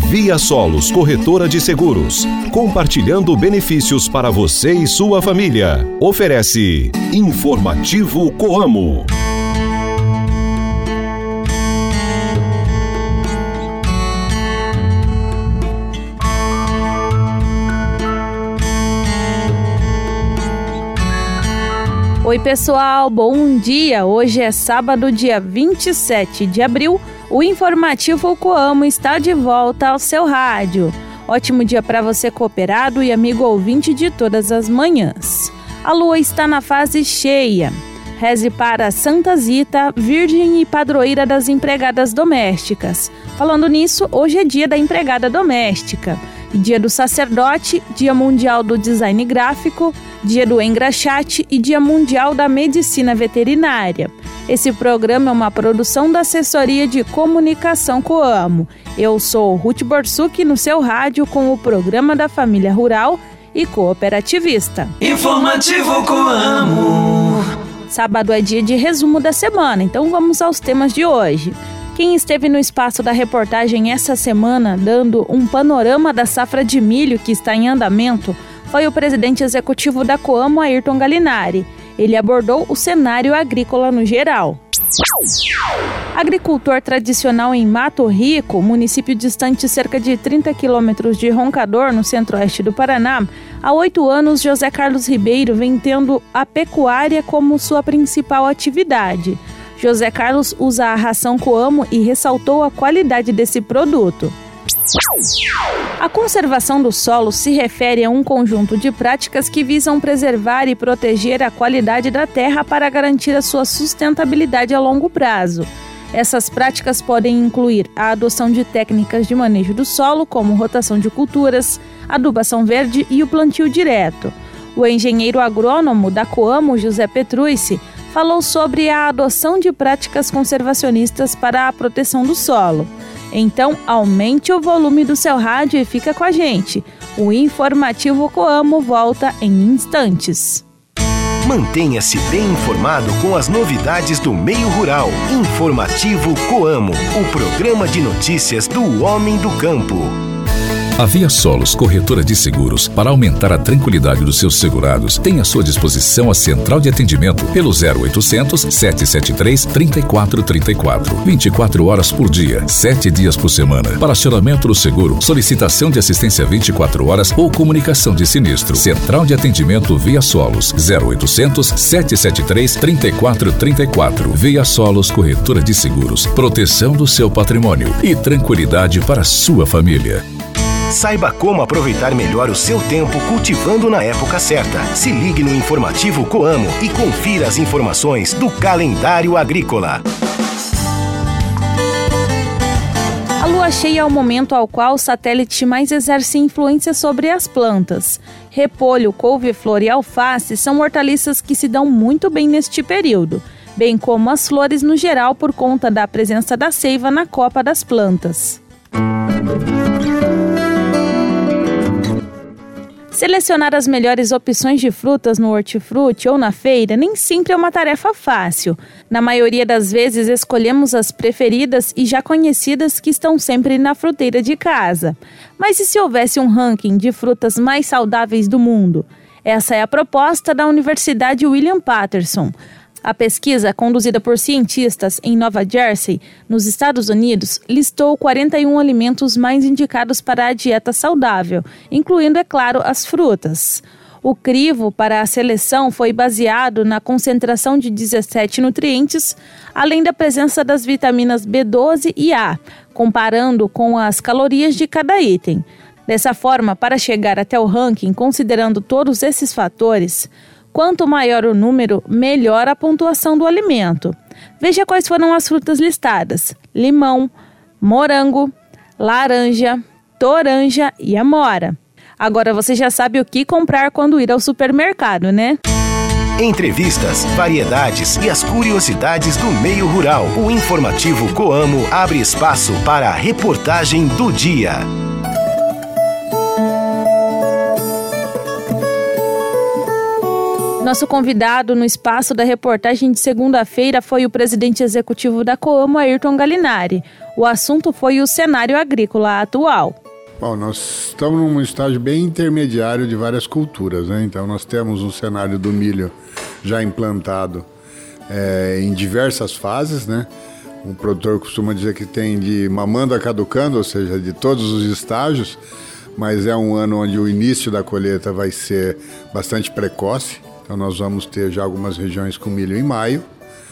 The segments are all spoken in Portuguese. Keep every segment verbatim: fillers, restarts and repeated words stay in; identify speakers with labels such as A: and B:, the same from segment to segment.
A: Via Solos Corretora de Seguros, compartilhando benefícios para você e sua família. Oferece Informativo Coamo.
B: Oi pessoal, bom dia! Hoje é sábado, dia vinte e sete de abril. O Informativo Coamo está de volta ao seu rádio. Ótimo dia para você, cooperado e amigo ouvinte de todas as manhãs. A lua está na fase cheia. Reze para Santa Zita, virgem e padroeira das empregadas domésticas. Falando nisso, hoje é dia da empregada doméstica. Dia do sacerdote, dia mundial do design gráfico, dia do engraxate e dia mundial da medicina veterinária. Esse programa é uma produção da assessoria de comunicação Coamo. Eu sou Ruth Borsuk no seu rádio com o programa da família rural e cooperativista.
C: Informativo Coamo.
B: Sábado é dia de resumo da semana, então vamos aos temas de hoje. Quem esteve no espaço da reportagem essa semana, dando um panorama da safra de milho que está em andamento, foi o presidente executivo da Coamo, Ayrton Galinari. Ele abordou o cenário agrícola no geral. Agricultor tradicional em Mato Rico, município distante cerca de trinta quilômetros de Roncador, no centro-oeste do Paraná, há oito anos José Carlos Ribeiro vem tendo a pecuária como sua principal atividade. José Carlos usa a ração Coamo e ressaltou a qualidade desse produto. A conservação do solo se refere a um conjunto de práticas que visam preservar e proteger a qualidade da terra para garantir a sua sustentabilidade a longo prazo. Essas práticas podem incluir a adoção de técnicas de manejo do solo, como rotação de culturas, adubação verde e o plantio direto. O engenheiro agrônomo da Coamo, José Petrucci, falou sobre a adoção de práticas conservacionistas para a proteção do solo. Então, aumente o volume do seu rádio e fica com a gente. O Informativo Coamo volta em instantes.
A: Mantenha-se bem informado com as novidades do meio rural. Informativo Coamo, o programa de notícias do homem do campo.
D: A Via Solos Corretora de Seguros, para aumentar a tranquilidade dos seus segurados, tem à sua disposição a central de atendimento pelo zero oitocentos, sete sete três, três quatro três quatro. vinte e quatro horas por dia, sete dias por semana. Para acionamento do seguro, solicitação de assistência vinte e quatro horas ou comunicação de sinistro. Central de atendimento Via Solos, zero oitocentos, sete sete três, três quatro três quatro. Via Solos Corretora de Seguros, proteção do seu patrimônio e tranquilidade para a sua família.
A: Saiba como aproveitar melhor o seu tempo cultivando na época certa. Se ligue no Informativo Coamo e confira as informações do calendário agrícola.
B: A lua cheia é o momento ao qual o satélite mais exerce influência sobre as plantas. Repolho, couve-flor e alface são hortaliças que se dão muito bem neste período, bem como as flores no geral por conta da presença da seiva na copa das plantas. Selecionar as melhores opções de frutas no hortifruti ou na feira nem sempre é uma tarefa fácil. Na maioria das vezes, escolhemos as preferidas e já conhecidas que estão sempre na fruteira de casa. Mas e se houvesse um ranking de frutas mais saudáveis do mundo? Essa é a proposta da Universidade William Patterson. A pesquisa, conduzida por cientistas em Nova Jersey, nos Estados Unidos, listou quarenta e um alimentos mais indicados para a dieta saudável, incluindo, é claro, as frutas. O crivo para a seleção foi baseado na concentração de dezessete nutrientes, além da presença das vitaminas B doze e A, comparando com as calorias de cada item. Dessa forma, para chegar até o ranking, considerando todos esses fatores, quanto maior o número, melhor a pontuação do alimento. Veja quais foram as frutas listadas: limão, morango, laranja, toranja e amora. Agora você já sabe o que comprar quando ir ao supermercado, né?
A: Entrevistas, variedades e as curiosidades do meio rural. O Informativo Coamo abre espaço para a reportagem do dia.
B: Nosso convidado no espaço da reportagem de segunda-feira foi o presidente executivo da Coamo, Ayrton Galinari. O assunto foi o cenário agrícola atual.
E: Bom, nós estamos num estágio bem intermediário de várias culturas, né? Então nós temos um cenário do milho já implantado é, em diversas fases, né? O produtor costuma dizer que tem de mamando a caducando, ou seja, de todos os estágios, mas é um ano onde o início da colheita vai ser bastante precoce. Então nós vamos ter já algumas regiões com milho em maio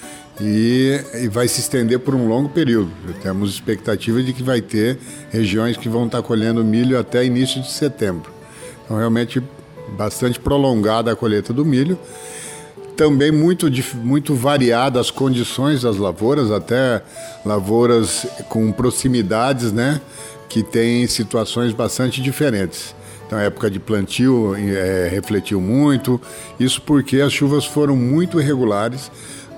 E: e, e vai se estender por um longo período. Temos expectativa de que vai ter regiões que vão estar colhendo milho até início de setembro. Então realmente bastante prolongada a colheita do milho. Também muito, muito variadas as condições das lavouras, até lavouras com proximidades, né, que têm situações bastante diferentes. Então a época de plantio é, refletiu muito, isso porque as chuvas foram muito irregulares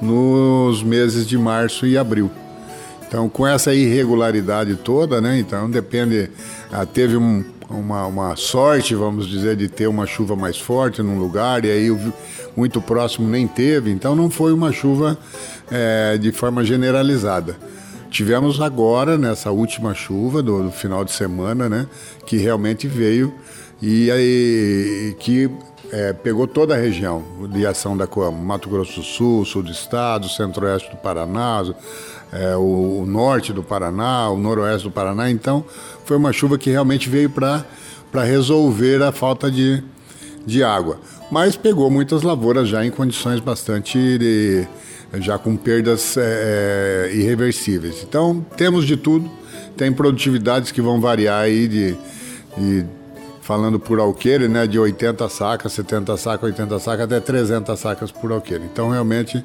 E: nos meses de março e abril. Então com essa irregularidade toda, né, então depende, ah, teve um, uma, uma sorte, vamos dizer, de ter uma chuva mais forte num lugar e aí muito próximo nem teve, então não foi uma chuva é, de forma generalizada. Tivemos agora, nessa última chuva do, do final de semana, né, que realmente veio e aí que é, pegou toda a região de ação da Coamo, Mato Grosso do Sul, sul do estado, centro-oeste do Paraná, é, o, o norte do Paraná, o noroeste do Paraná. Então foi uma chuva que realmente veio para para resolver a falta de, de água. Mas pegou muitas lavouras já em condições bastante de, já com perdas é, irreversíveis. Então temos de tudo, tem produtividades que vão variar aí de, de falando por alqueire, né, de oitenta sacas, setenta sacas, oitenta sacas até trezentas sacas por alqueire. Então realmente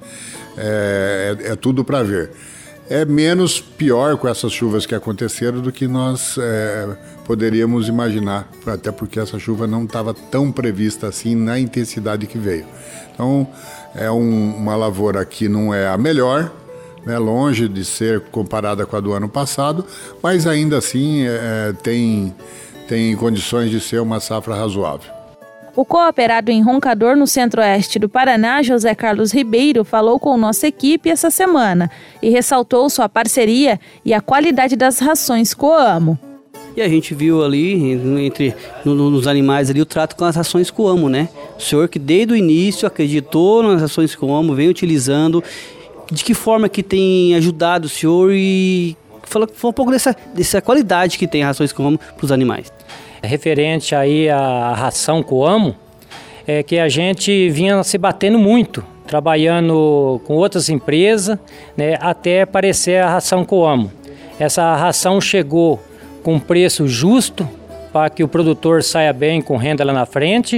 E: é, é, é tudo para ver. É menos pior com essas chuvas que aconteceram do que nós é, poderíamos imaginar, até porque essa chuva não estava tão prevista assim na intensidade que veio. Então, é um, uma lavoura que não é a melhor, né, longe de ser comparada com a do ano passado, mas ainda assim é, tem, tem condições de ser uma safra razoável.
B: O cooperado em Roncador, no centro-oeste do Paraná, José Carlos Ribeiro, falou com nossa equipe essa semana e ressaltou sua parceria e a qualidade das rações Coamo.
F: E a gente viu ali, entre no, nos animais ali, o trato com as rações Coamo, né? O senhor que desde o início acreditou nas rações Coamo, vem utilizando. De que forma que tem ajudado o senhor e falou um pouco dessa, dessa qualidade que tem as rações Coamo para os animais.
G: Referente aí à ração Coamo, é que a gente vinha se batendo muito, trabalhando com outras empresas, né, até aparecer a ração Coamo. Essa ração chegou com preço justo para que o produtor saia bem com renda lá na frente.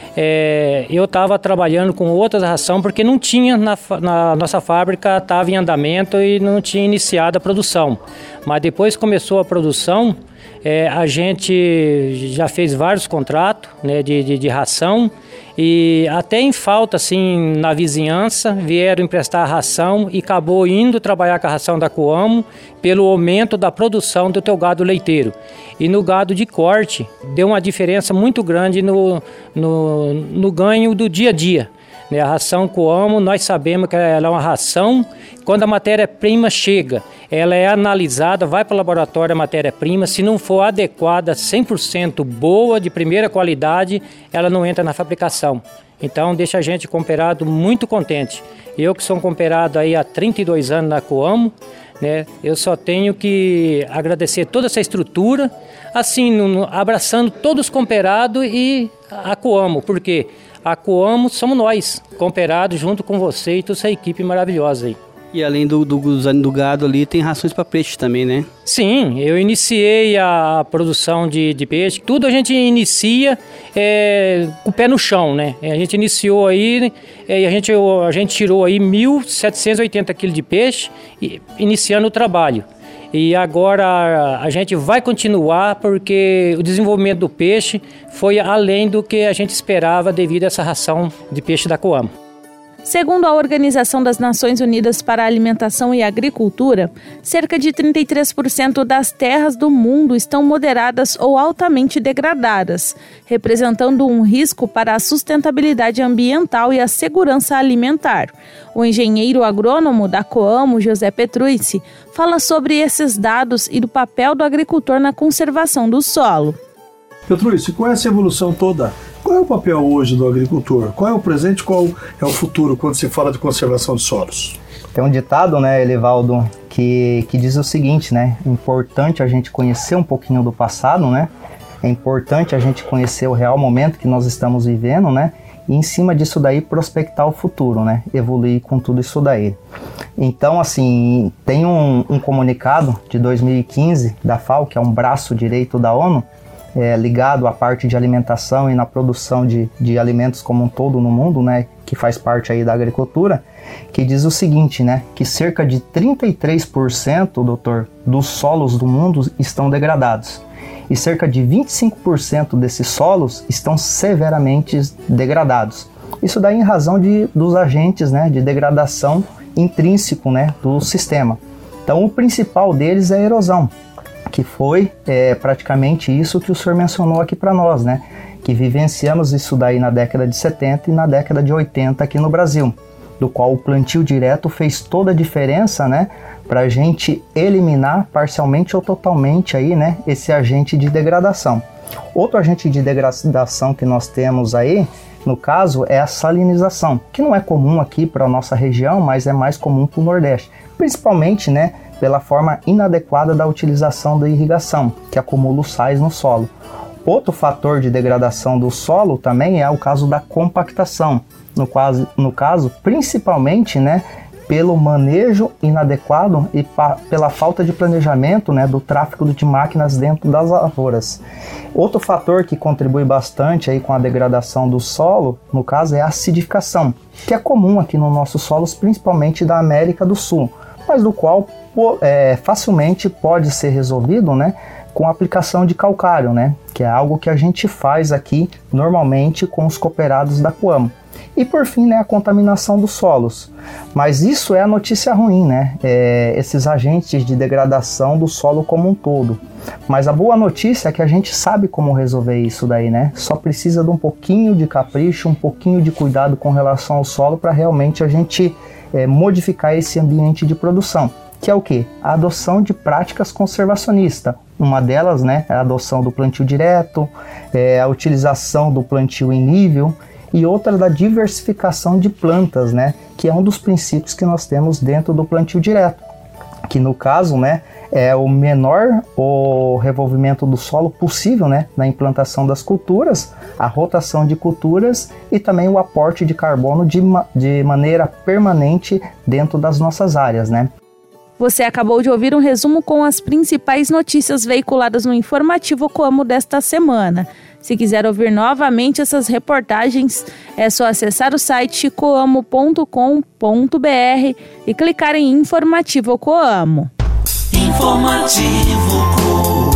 G: É, eu estava trabalhando com outras ração porque não tinha na, na nossa fábrica, estava em andamento e não tinha iniciado a produção. Mas depois começou a produção, é, a gente já fez vários contratos, né, de, de, de ração e até em falta assim na vizinhança vieram emprestar a ração e acabou indo trabalhar com a ração da Coamo pelo aumento da produção do teu gado leiteiro. E no gado de corte deu uma diferença muito grande no, no, no ganho do dia a dia. A ração Coamo, nós sabemos que ela é uma ração, quando a matéria-prima chega, ela é analisada, vai para o laboratório a matéria-prima, se não for adequada, cem por cento boa, de primeira qualidade, ela não entra na fabricação. Então deixa a gente cooperado muito contente. Eu que sou um cooperado aí há trinta e dois anos na Coamo, né, eu só tenho que agradecer toda essa estrutura, assim, no, abraçando todos os cooperados e a Coamo, porque a Coamo somos nós, cooperados junto com você e toda essa equipe maravilhosa aí.
F: E além do, do, do gado ali, tem rações para peixe também, né?
G: Sim, eu iniciei a produção de, de peixe. Tudo a gente inicia é, com o pé no chão, né? A gente iniciou aí, é, a, gente, a gente tirou aí mil setecentos e oitenta quilos de peixe, iniciando o trabalho. E agora a gente vai continuar porque o desenvolvimento do peixe foi além do que a gente esperava devido a essa ração de peixe da Coamo.
B: Segundo a Organização das Nações Unidas para a Alimentação e Agricultura, cerca de trinta e três por cento das terras do mundo estão moderadas ou altamente degradadas, representando um risco para a sustentabilidade ambiental e a segurança alimentar. O engenheiro agrônomo da Coamo, José Petrucci, fala sobre esses dados e do papel do agricultor na conservação do solo.
H: Petrucci, com essa evolução toda, qual é o papel hoje do agricultor? Qual é o presente, qual é o futuro quando se fala de conservação de solos?
I: Tem um ditado, né, Elivaldo, que, que diz o seguinte, né? É importante a gente conhecer um pouquinho do passado, né? É importante a gente conhecer o real momento que nós estamos vivendo, né? E em cima disso daí prospectar o futuro, né? Evoluir com tudo isso daí. Então, assim, tem um, um comunicado de dois mil e quinze da F A O, que é um braço direito da ONU, É, ligado à parte de alimentação e na produção de, de alimentos como um todo no mundo, né, que faz parte aí da agricultura, que diz o seguinte, né, que cerca de trinta e três por cento, doutor, dos solos do mundo estão degradados e cerca de vinte e cinco por cento desses solos estão severamente degradados. Isso daí em razão de, dos agentes, né, de degradação intrínseco, né, do sistema. Então o principal deles é a erosão, que foi é, praticamente isso que o senhor mencionou aqui para nós, né? Que vivenciamos isso daí na década de setenta e na década de oitenta aqui no Brasil, do qual o plantio direto fez toda a diferença, né? Para a gente eliminar parcialmente ou totalmente aí, né? Esse agente de degradação. Outro agente de degradação que nós temos aí, no caso, é a salinização, que não é comum aqui para a nossa região, mas é mais comum para o Nordeste, principalmente, né? Pela forma inadequada da utilização da irrigação, que acumula os sais no solo. Outro fator de degradação do solo também é o caso da compactação, no caso, no caso principalmente, né, pelo manejo inadequado e pa, pela falta de planejamento, né, do tráfego de máquinas dentro das lavouras. Outro fator que contribui bastante aí com a degradação do solo, no caso, é a acidificação, que é comum aqui nos nossos solos, principalmente da América do Sul, mas do qual é, facilmente pode ser resolvido, né, com a aplicação de calcário, né, que é algo que a gente faz aqui normalmente com os cooperados da Coamo. E por fim, né, a contaminação dos solos. Mas isso é a notícia ruim, né, é, esses agentes de degradação do solo como um todo. Mas a boa notícia é que a gente sabe como resolver isso daí, né, só precisa de um pouquinho de capricho, um pouquinho de cuidado com relação ao solo para realmente a gente é, modificar esse ambiente de produção. Que é o quê? A adoção de práticas conservacionistas. Uma delas, né, é a adoção do plantio direto, é a utilização do plantio em nível e outra da diversificação de plantas, né, que é um dos princípios que nós temos dentro do plantio direto, que no caso, né, é o menor o revolvimento do solo possível, né, na implantação das culturas, a rotação de culturas e também o aporte de carbono de, ma- de maneira permanente dentro das nossas áreas, né.
B: Você acabou de ouvir um resumo com as principais notícias veiculadas no Informativo Coamo desta semana. Se quiser ouvir novamente essas reportagens, é só acessar o site coamo ponto com ponto b r e clicar em Informativo Coamo.
C: Informativo Coamo.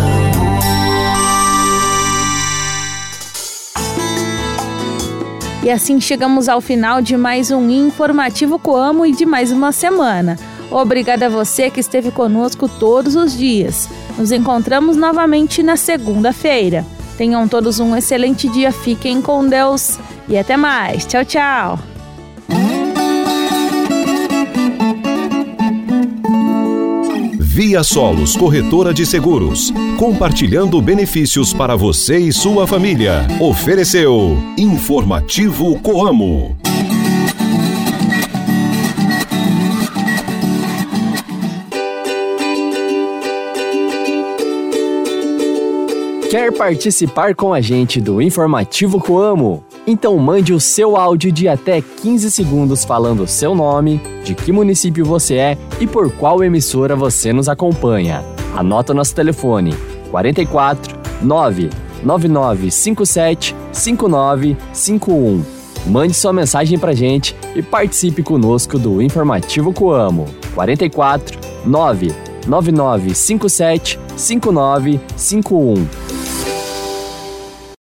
B: E assim chegamos ao final de mais um Informativo Coamo e de mais uma semana. Obrigada a você que esteve conosco todos os dias. Nos encontramos novamente na segunda-feira. Tenham todos um excelente dia, fiquem com Deus e até mais. Tchau, tchau.
A: Via Solos Corretora de Seguros, compartilhando benefícios para você e sua família. Ofereceu Informativo Coamo.
J: Quer participar com a gente do Informativo Coamo? Então mande o seu áudio de até quinze segundos falando o seu nome, de que município você é e por qual emissora você nos acompanha. Anota nosso telefone quatro quatro nove nove nove cinco sete cinco nove cinco um. Mande sua mensagem pra gente e participe conosco do Informativo Coamo. quatro quatro nove nove nove cinco sete cinco nove cinco um.